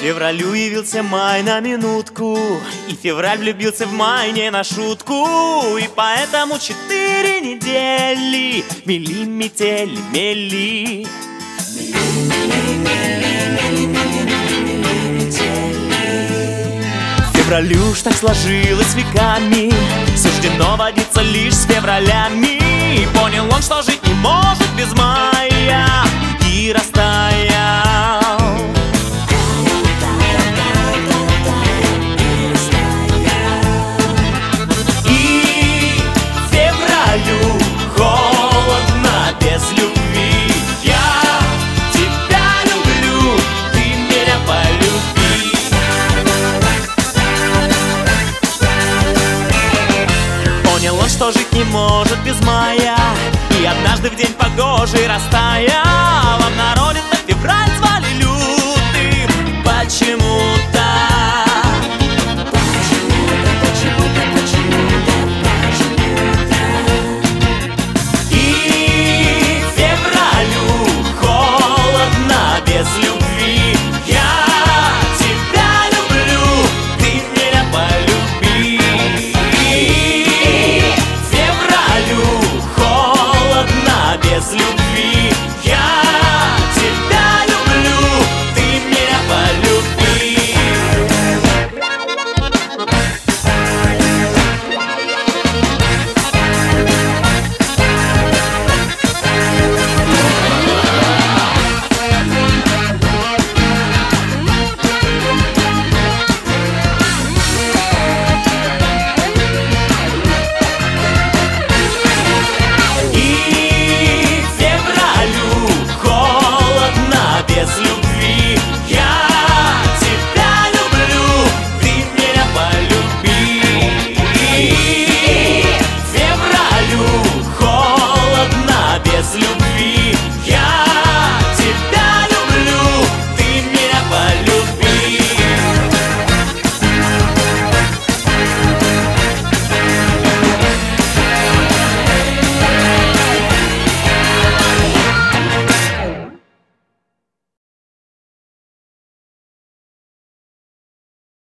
Февралю явился май на минутку, и февраль влюбился в май не на шутку. И поэтому 4 недели мели, метели, мели. Февралю уж так сложилось веками, суждено водиться лишь с февралями. И понял он, что жить не может без мая, и растаял. И февралю холодно без любви. Я тебя люблю, ты меня полюби. Понял он, что жить не может без мая, и однажды в день погожий растаял.